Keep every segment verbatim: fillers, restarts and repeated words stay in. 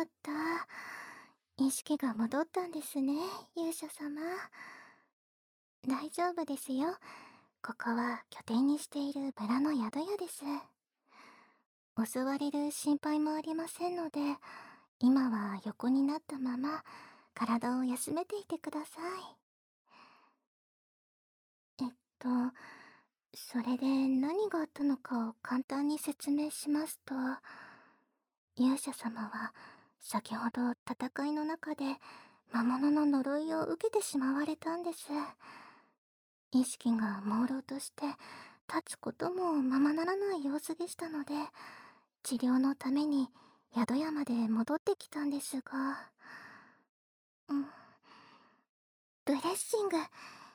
った。意識が戻ったんですね、勇者様。大丈夫ですよ。ここは拠点にしているバラの宿屋です。襲われる心配もありませんので、今は横になったまま体を休めていてください。えっと、それで何があったのかを簡単に説明しますと、勇者様は先ほど戦いの中で魔物の呪いを受けてしまわれたんです。意識が朦朧として立つこともままならない様子でしたので、治療のために宿屋まで戻ってきたんですが、うん、ドレッシング、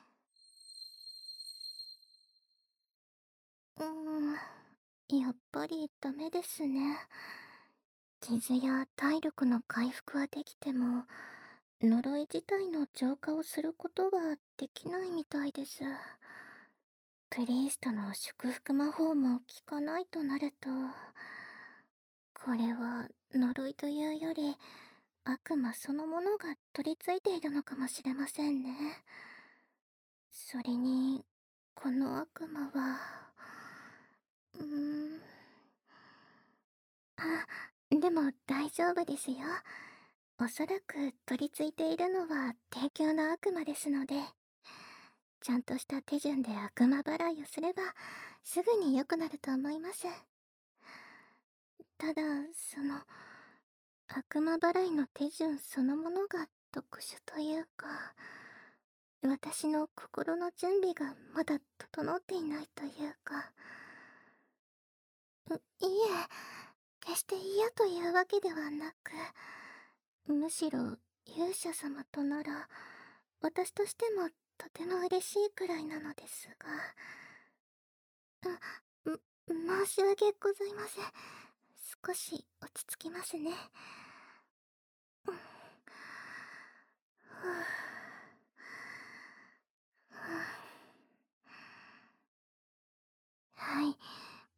うーん、やっぱりダメですね。傷や体力の回復はできても、呪い自体の浄化をすることができないみたいです。プリーストの祝福魔法も効かないとなると、これは呪いというより悪魔そのものが取り付いているのかもしれませんね。それに、この悪魔は、うーん、あ、でも大丈夫ですよ。おそらく取り付いているのは低級の悪魔ですので、ちゃんとした手順で悪魔払いをすれば、すぐに良くなると思います。ただ、その、悪魔払いの手順そのものが特殊というか、私の心の準備がまだ整っていないというか、う、いえ、決して嫌というわけではなく、むしろ勇者様となら、私としてもとても嬉しいくらいなのですが、あ、ん、申し訳ございません。少し落ち着きますね。うん、ふはい、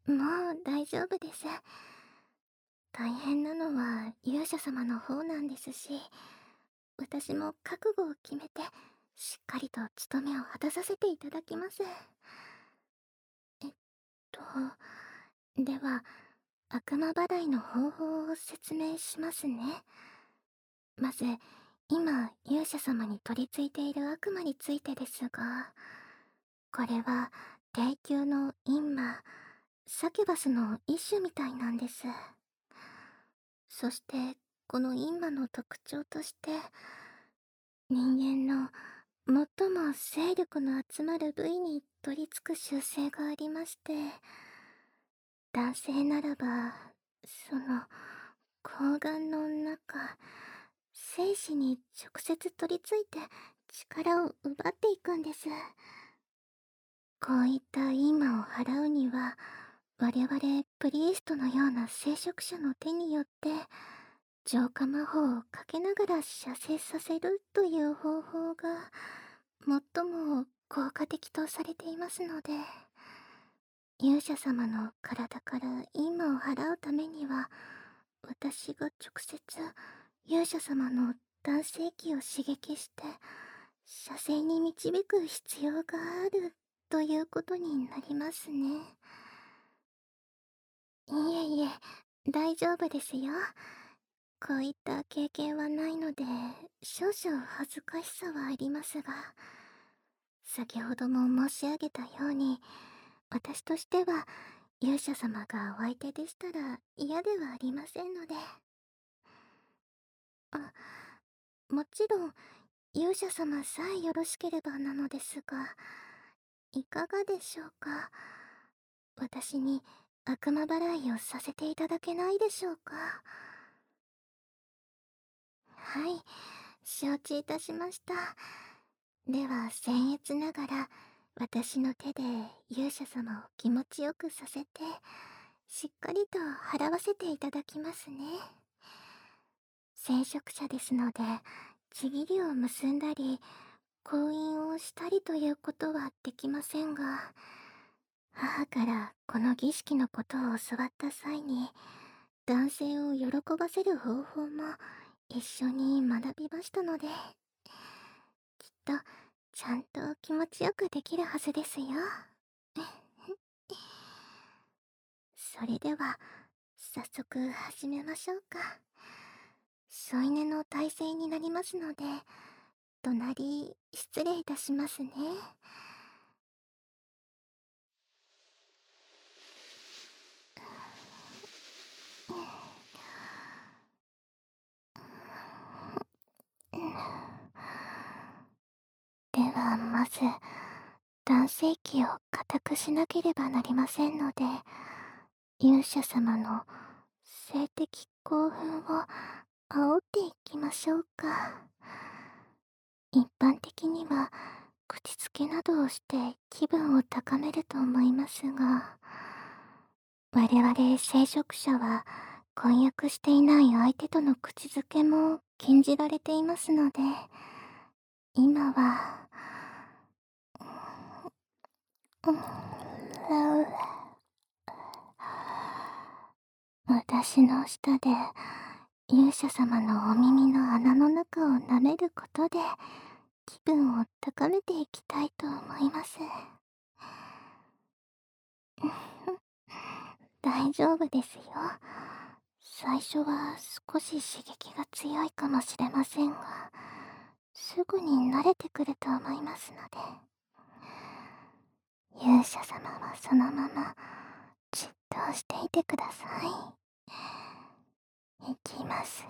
もう大丈夫です。大変なのは勇者様の方なんですし、私も覚悟を決めて、しっかりと務めを果たさせていただきます。えっと、では、悪魔払いの方法を説明しますね。まず、今、勇者様に取り付いている悪魔についてですが、これは、低級のインマ、サキュバスの一種みたいなんです。そして、このインマの特徴として、人間の最も勢力の集まる部位に取り付く習性がありまして、男性ならば、その、睾丸の中、精子に直接取り付いて力を奪っていくんです。こういった因果を払うには、我々プリーストのような聖職者の手によって、浄化魔法をかけながら射精させるという方法が、最も効果的とされていますので、勇者様の体から因果を払うためには、私が直接勇者様の男性器を刺激して射精に導く必要があるということになりますね。いえいえ、大丈夫ですよ。こういった経験はないので、少々恥ずかしさはありますが、先ほども申し上げたように、私としては勇者様がお相手でしたら嫌ではありませんので。あ、もちろん勇者様さえよろしければなのですが、いかがでしょうか。私に悪魔払いをさせていただけないでしょうか。はい、承知いたしました。では僭越ながら、私の手で勇者様を気持ちよくさせて、しっかりと払わせていただきますね。聖職者ですので、ちぎりを結んだり、婚姻をしたりということはできませんが、母からこの儀式のことを教わった際に、 男性を喜ばせる方法も一緒に学びましたので、きっとちゃんと気持ちよくできるはずですよ。それでは早速始めましょうか。添い寝の体勢になりますので、隣失礼いたしますね。ではまず男性器を固くしなければなりませんので、勇者様の性的興奮を煽っていきましょうか。一般的には口づけなどをして気分を高めると思いますが、我々聖職者は婚約していない相手との口づけも禁じられていますので、今は私の舌で勇者様のお耳の穴の中を舐めることで気分を高めていきたいと思います。大丈夫ですよ。最初は少し刺激が強いかもしれませんが、すぐに慣れてくると思いますので、勇者様はそのままじっとしていてください。いきますよ。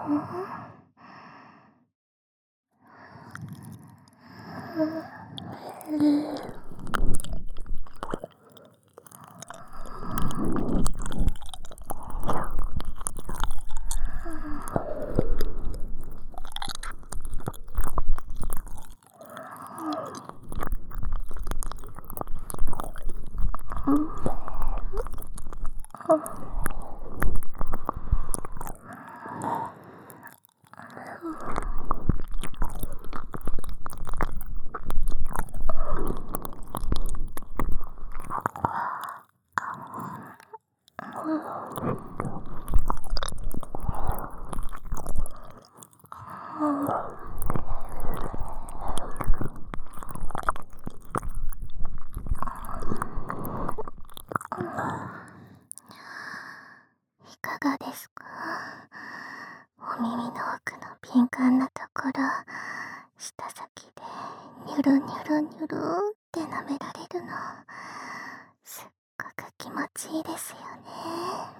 いかがですか？お耳の奥の敏感なところ、舌先でニュルニュルニュルって舐められるの、すっごく気持ちいいですよね。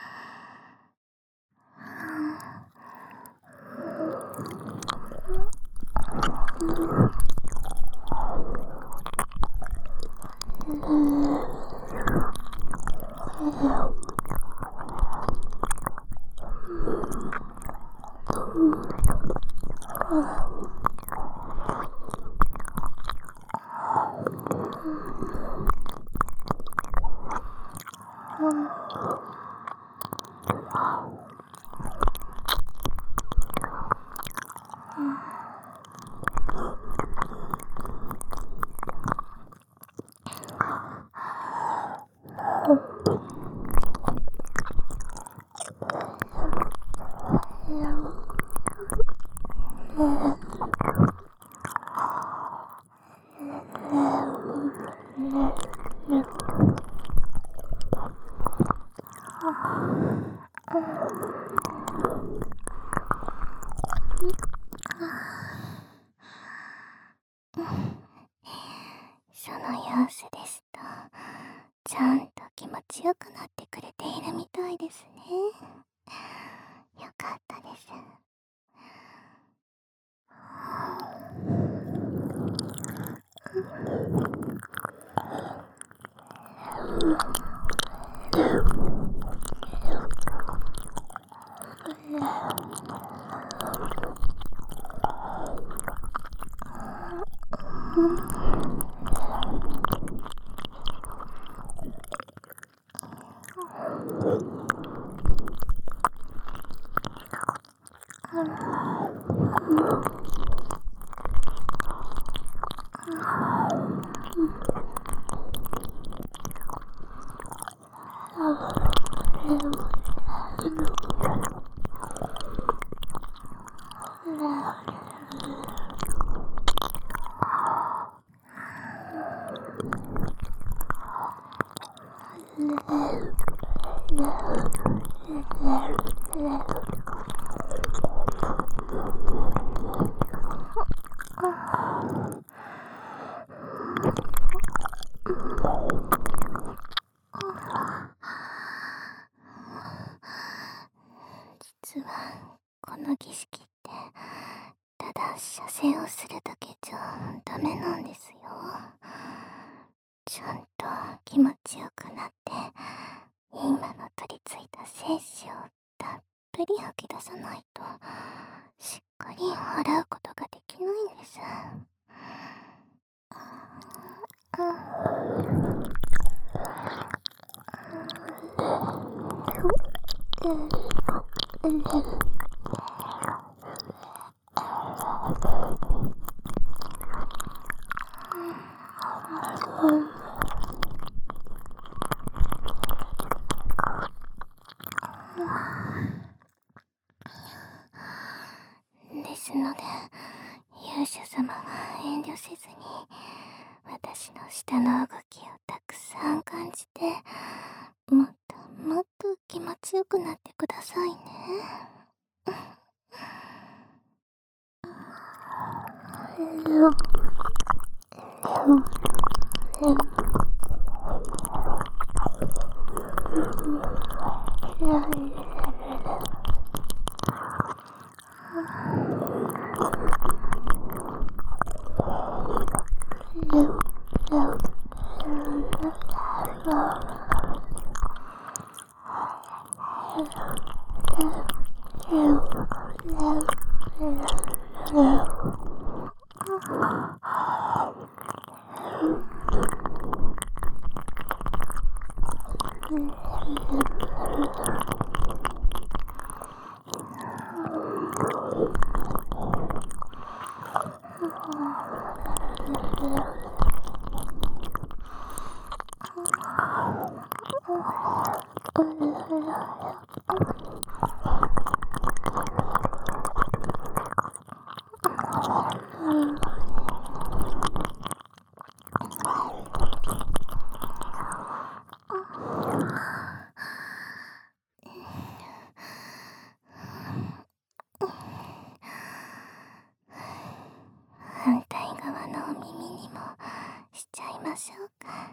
その様子ですと、ちゃんと気持ちよくなってくれているみたいですね。よかったです。 るだけじゃダメなんですよ。ちゃんと気持ちよくなって今の取り付いた精子をたっぷり吐き出さないとしっかり払うことができないんです。ですので勇者様は遠慮せずに私の舌の動きをたくさん感じてもっともっと気持ちよくなってくださいね。反対側のお耳にもしちゃいましょうか。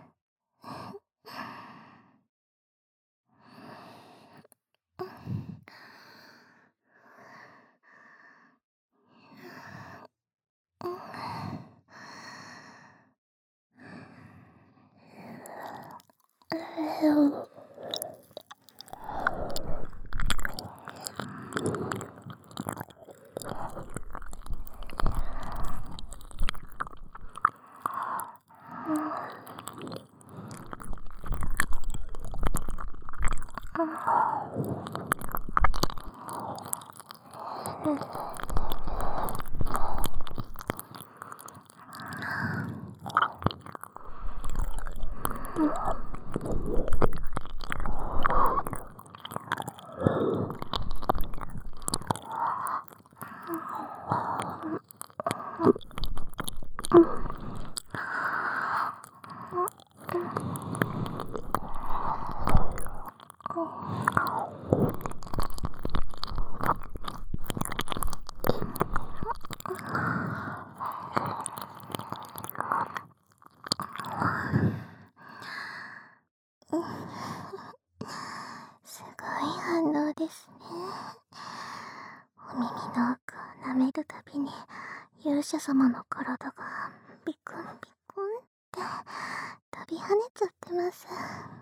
すごい反応ですね。お耳の奥を舐めるたびに勇者様の体がビクンビクンって飛び跳ねちゃってます。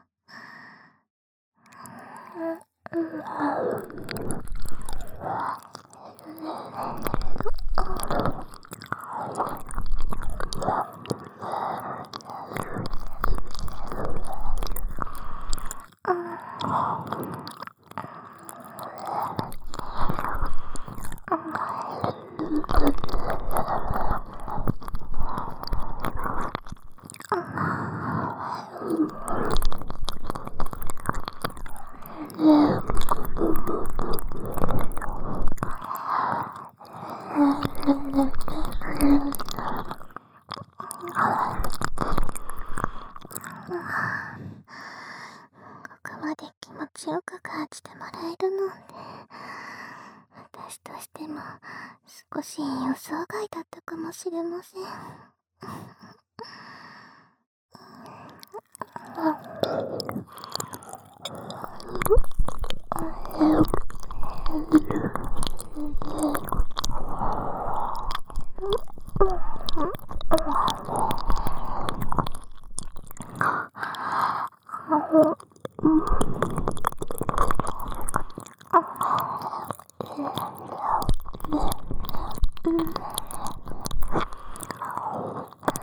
ここまで気持ちよく感じてもらえるなんて私としても少し予想外だったかもしれません。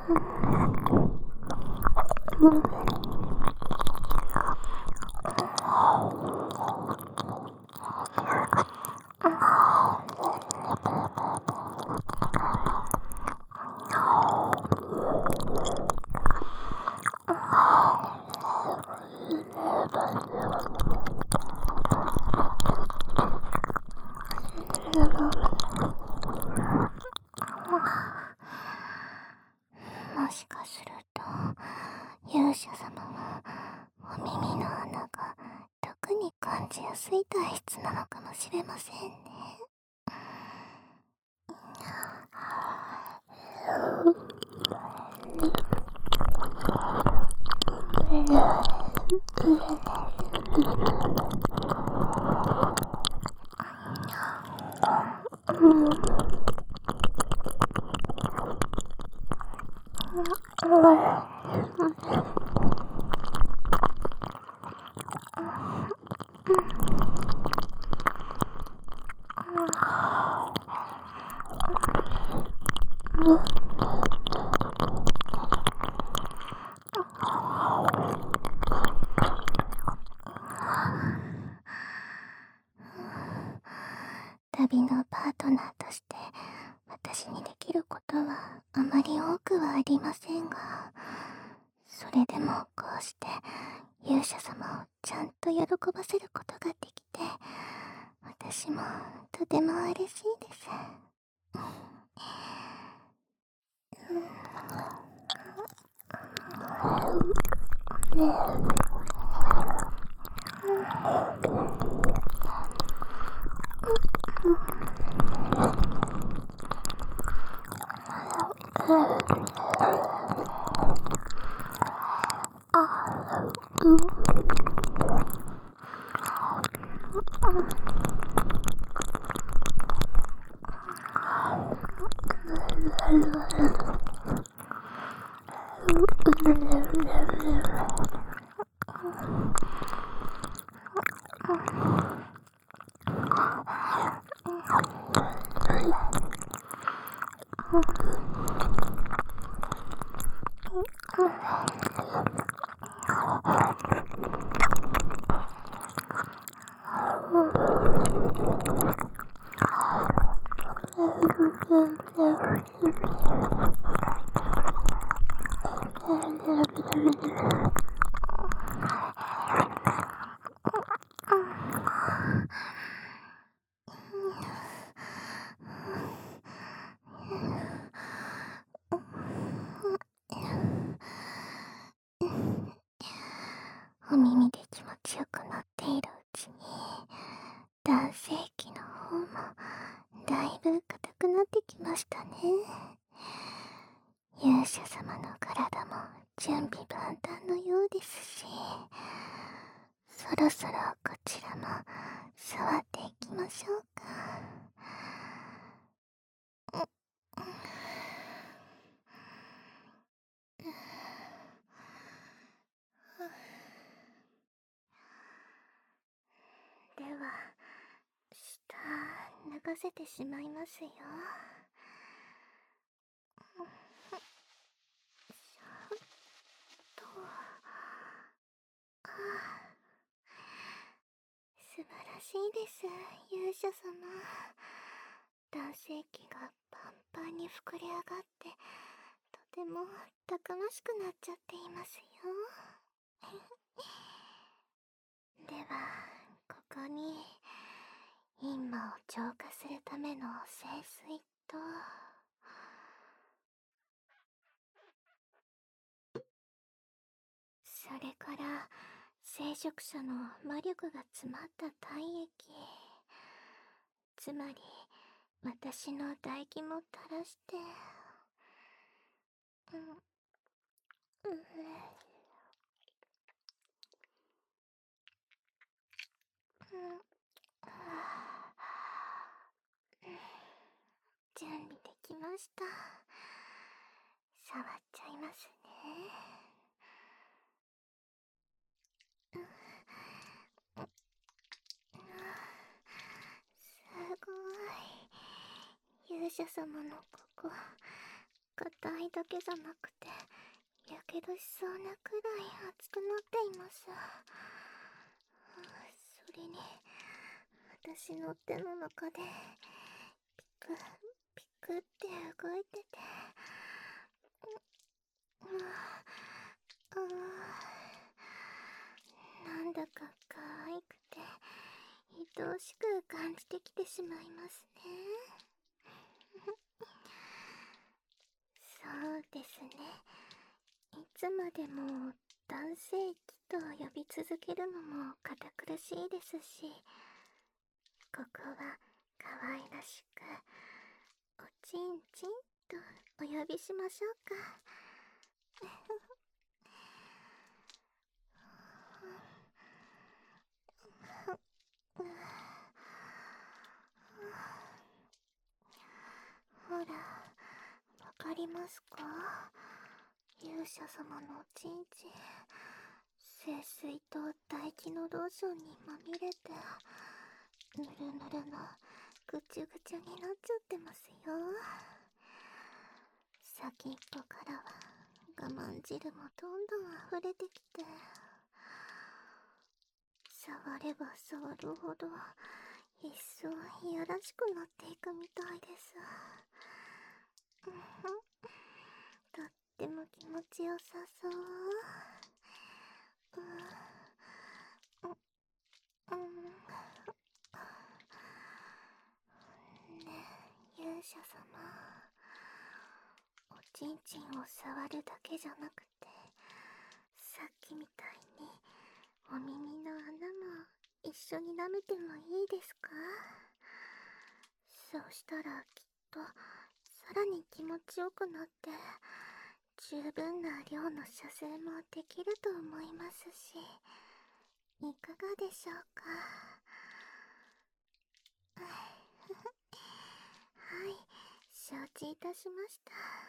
もしかすると勇者様はお耳の穴が特に感じやすい体質なのかもしれませんね。旅のパートナーとして私にできることはあまり多くはありませんが、それでもこうして勇者様をちゃんと喜ばせることができて、私もとても嬉しいです。お耳で気持ちよくなっているうちに男性器の方もだいぶ硬くなってきましたね。勇者様の体も準備万端のようですし、そろそろこちらも触っていきましょうか。では下流せてしまいますよ。素晴らしいです、勇者様。男性器がパンパンに膨れ上がってとてもたくましくなっちゃっていますよ。ではここに陰魔を浄化するための聖水とそれから聖職者の魔力が詰まった体液、つまり私の唾液も垂らして、うん、うん、準備できました。触っちゃいますね。すごい。勇者様のここ硬いだけじゃなくてやけどしそうなくらい熱くなっています。それに私の手の中でピクピクって動いてて、ああなんだか可愛くて愛おしく感じてきてしまいますね。そうですね、いつまでも男性器と呼び続けるのも堅苦しいですし、ここは可愛らしくおちんちんとお呼びしましょうか。ほら、わかりますか？勇者様のおちんちん、清水と唾液のローションにまみれてぬるぬるのぐちゅぐちゅになっちゃってますよ。先っぽからは我慢汁もどんどん溢れてきて、触れば触るほど一層いやらしくなっていくみたいです。とっても気持ちよさそう。うううんねえ勇者様、おちんちんを触るだけじゃなくて、さっきみたいにお耳の穴も一緒に舐めてもいいですか？そうしたらきっとさらに気持ちよくなって、十分な量の射精もできると思いますし、いかがでしょうか？はい、承知いたしました。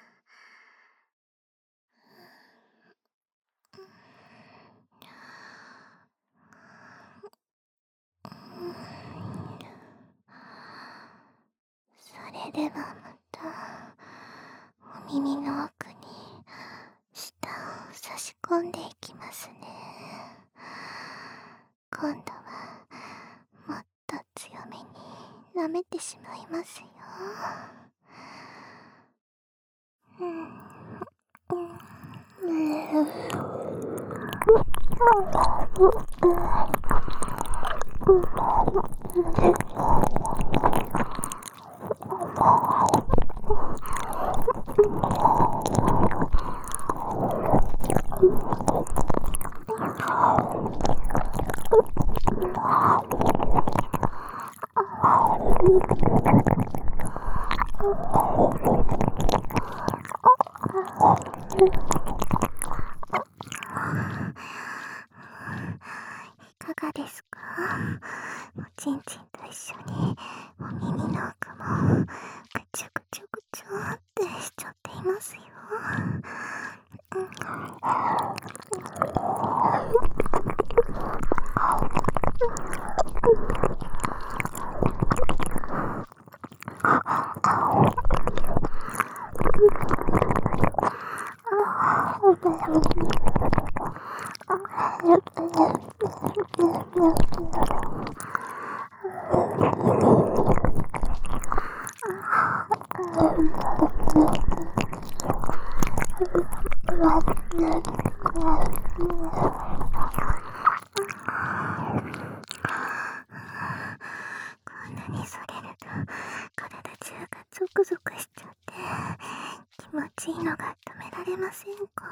それではまたお耳の奥に舌を差し込んでいきますね。今度はもっと強めに舐めてしまいますよ。うんいかがですか？おちんちんと一緒にお耳の奥もぐちゅぐちゅぐちゅってしちゃっていますよ。こんなにそれると体中がゾクゾクしちゃって気持ちいいのが止められませんか？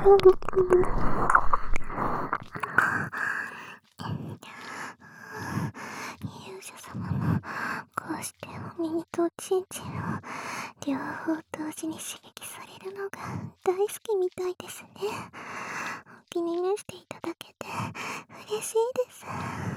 勇者様もこうしてお耳とおちんちんを両方同時に刺激されるのが大好きみたいですね。お気に召していただけて嬉しいです。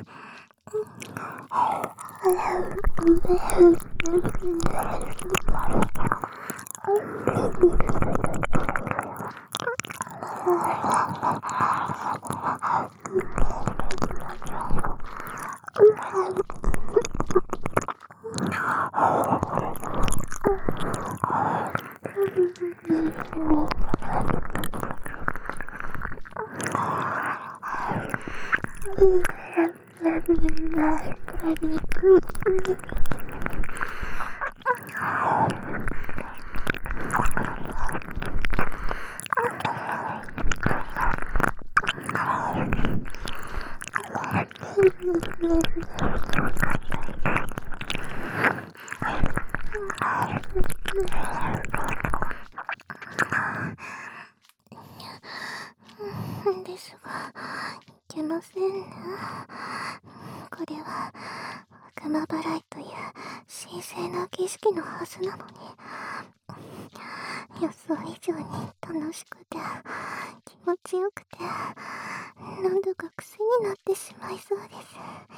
ですが、いけませんね。これは悪魔払いという神聖な儀式のはずなのに、予想以上に楽しくて気持ちよくて、なんだか癖になってしまいそうです。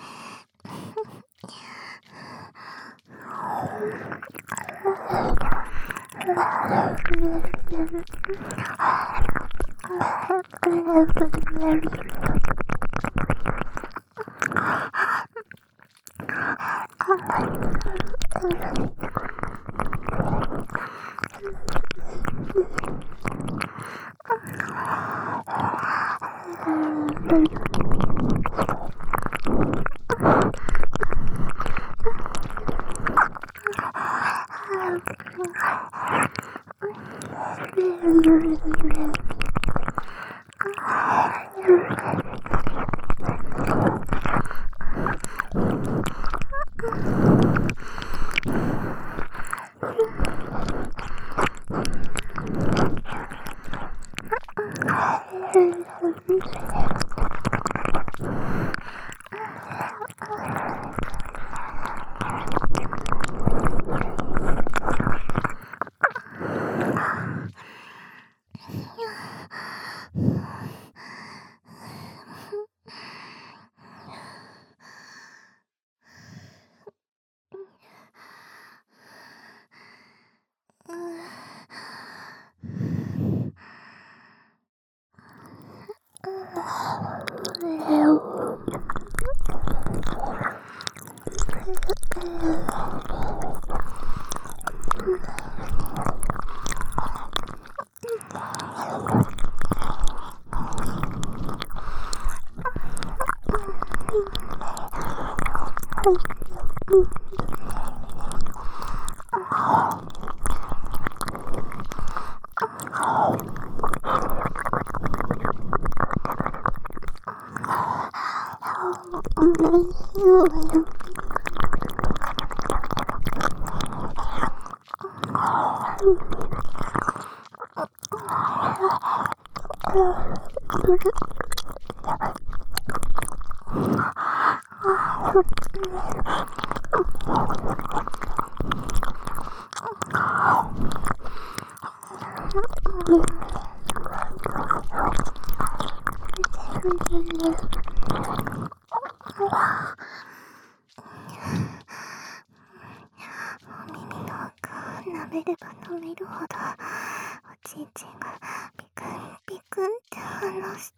舐めれば舐めるほどおちんちんがピクンピクンって反応して、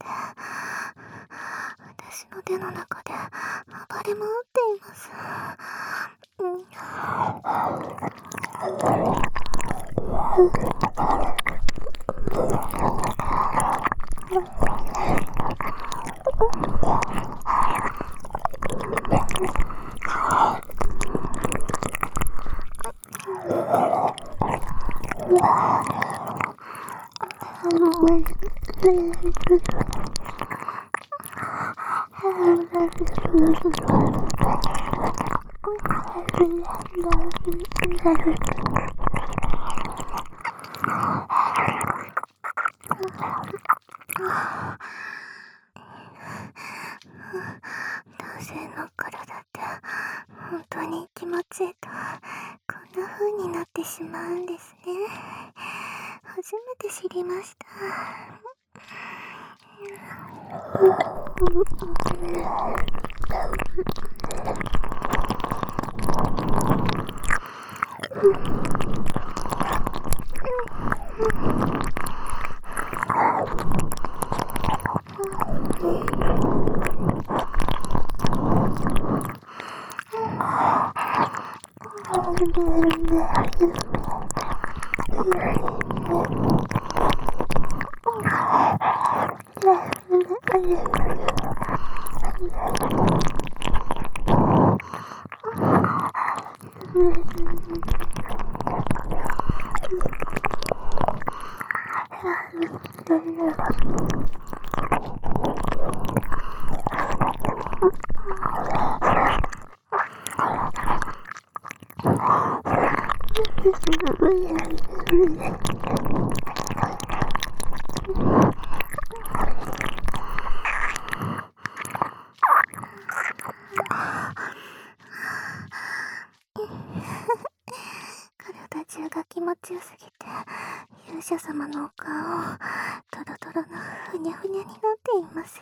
私の手の中で暴れ回っています。 本当に気持ちいいとこんな風になってしまうんですね。初めて知りました。体中が気持ちよすぎて勇者様のお顔トロトロのふにゃふにゃになっていますよ。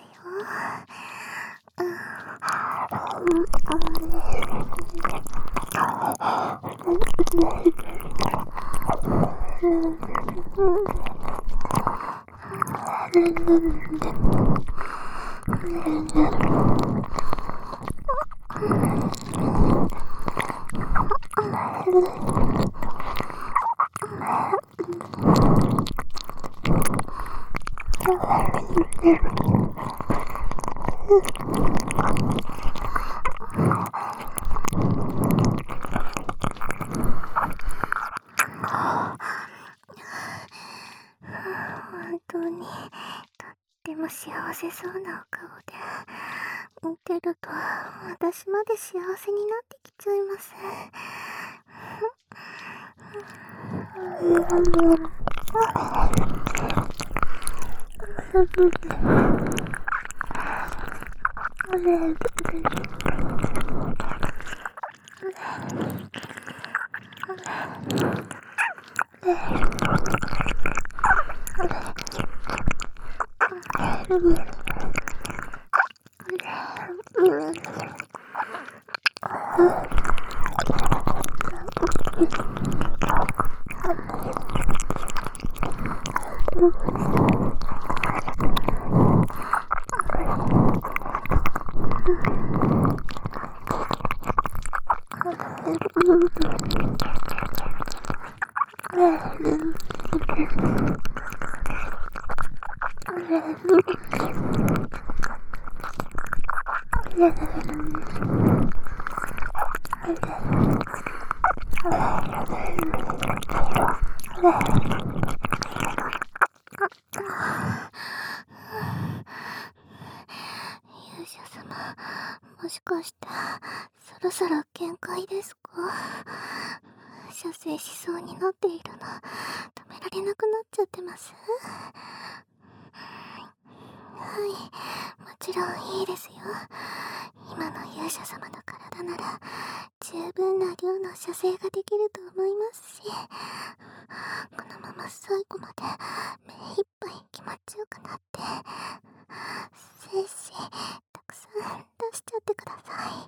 本当にとっても幸せそうなお顔で、見てると私まで幸せになってきちゃいます。勇者様、もしかしてそろそろ限界ですか？射精しそうになっているの止められなくなっちゃってます？はい、もちろんいいですよ。今の勇者様の体なら十分な量の射精ができると思いますし、このまま最後まで目いっぱい気持ちよくなって精子たくさん出しちゃってください。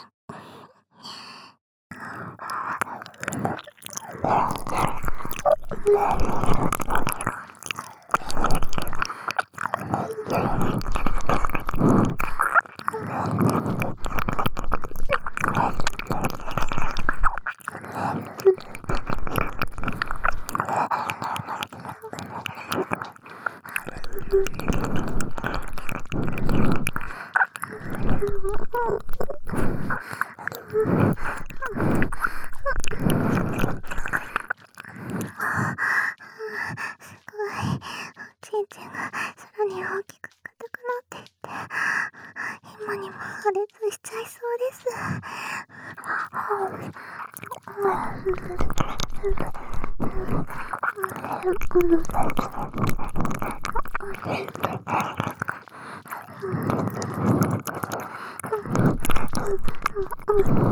ちんちんがさらに大きく硬くなっていって、今にも破裂しちゃいそうです。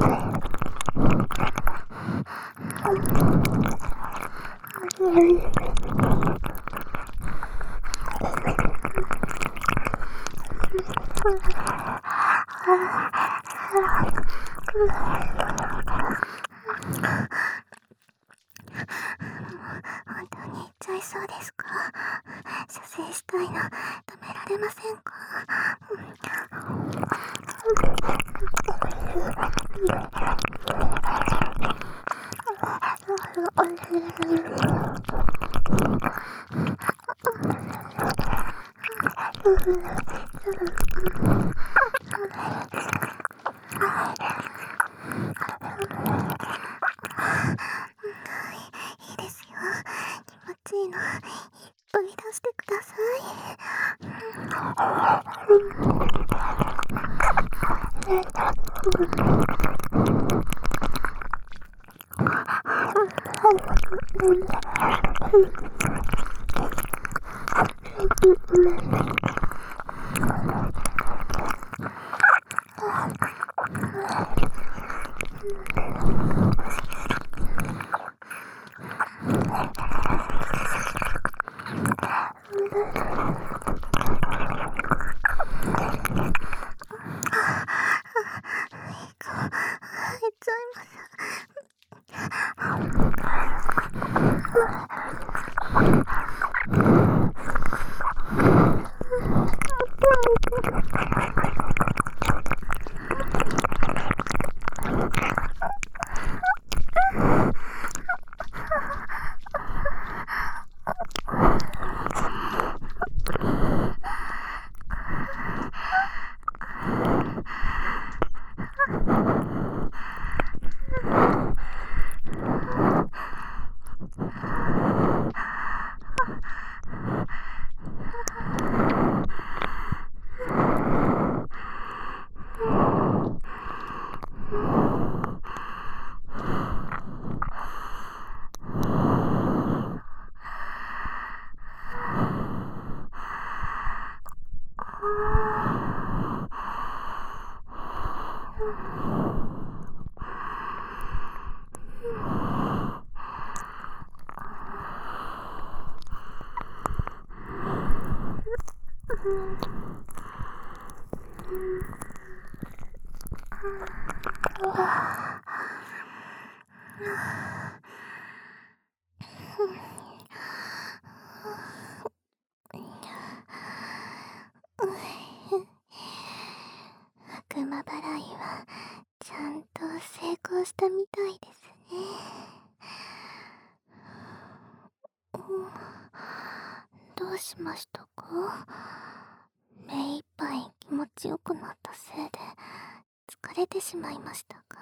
本当に行っちゃいそうですか？射精したいの止められませんか？いいですよ。気持ちいいのいっぱい出してください。入っちゃいます。悪魔払いはちゃんと成功したみたいですね。どうしましたか？目いっぱい気持ちよくなったせいで疲れてしまいましたか？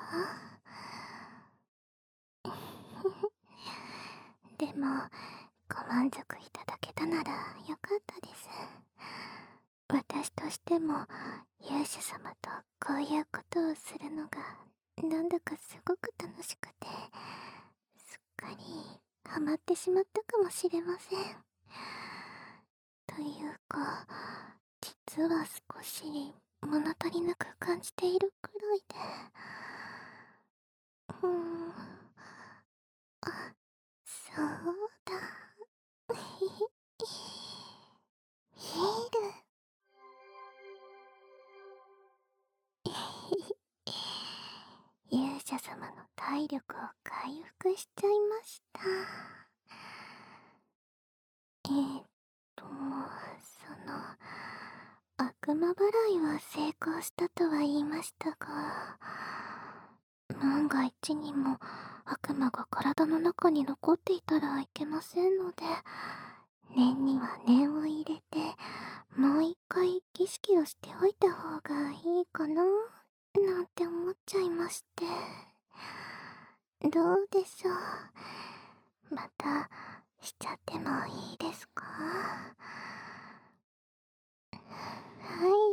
でもご満足いただけたならよかったです。私としても勇者様とこういうことをするのがなんだかすごく楽しくて、すっかりハマってしまったかもしれません。というか、実は少し物足りなく感じているくらいで。うーん、あ、そうだ。ヒール。勇者様の体力を回復しちゃいました。えーっと、その、悪魔払いは成功したとは言いましたが、万が一にも悪魔が体の中に残っていたらいけませんので、念には念を入れて、もう一回儀式をしておいた方がいいかな、なんて思っちゃいまして。どうでしょう。またしちゃってもいいですか？はい、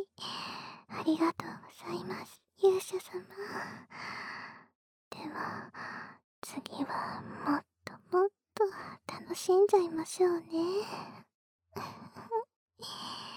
ありがとうございます、勇者様。では次はもっともっと楽しんじゃいましょうね。